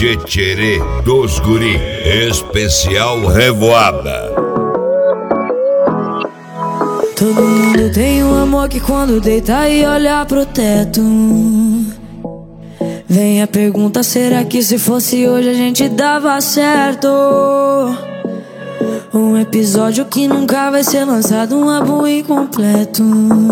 Tchê dos Guri, especial Revoada. Todo mundo tem um amor que quando deita e olha pro teto, vem a pergunta, será que se fosse hoje a gente dava certo? Um episódio que nunca vai ser lançado, um álbum incompleto,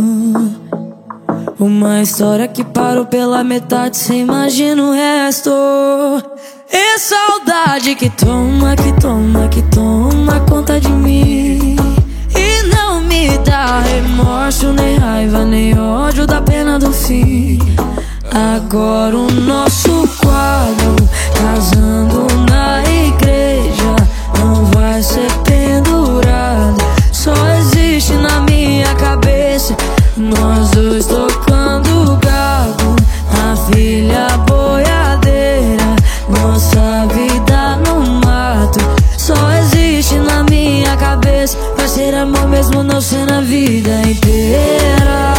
uma história que parou pela metade, cê imagina o resto. E saudade que toma conta de mim, e não me dá remorso, nem raiva, nem ódio da pena do fim. Agora o nosso quadro, casando na igreja, não vai ser pendurado, só existe na minha cabeça. Nós dois tocando gado, a filha boiadeira, nossa vida no mato, só existe na minha cabeça. Vai ser amor mesmo não ser na vida inteira,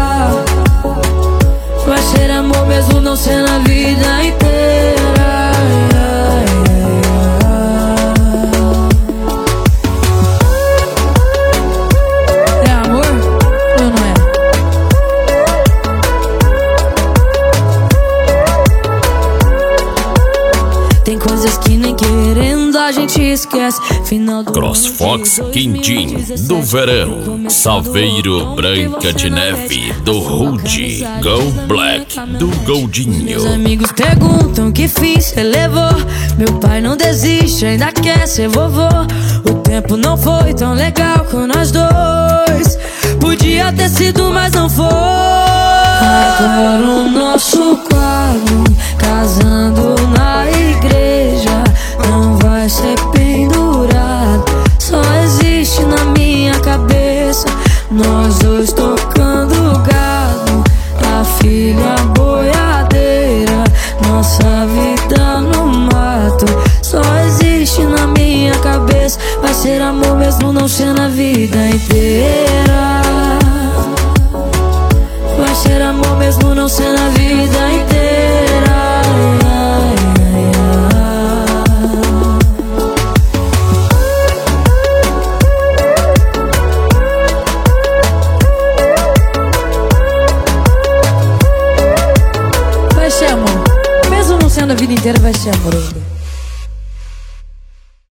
vai ser amor mesmo não ser na vida inteira. É amor ou não é? Tem coisas que nem querendo a gente esquece. Final do CrossFox Quintim do verão, Saveiro Branca de Neve do Rude, Go Black do Goldinho. Meus amigos perguntam que fiz, cê levou. Meu pai não desiste, ainda quer ser vovô. O tempo não foi tão legal com nós dois, podia ter sido, mas não foi. Agora o nosso quadro, casando na igreja, não vai ser pendurado, só existe na minha cabeça. Nós dois tocando gado, a filha boiadeira, nossa vida no mato, só existe na minha cabeça. Vai ser amor mesmo não ser na vida inteira, vai ser amor mesmo não ser na vida inteira. Vai ser amor mesmo não sendo a vida inteira, vai ser amor ainda.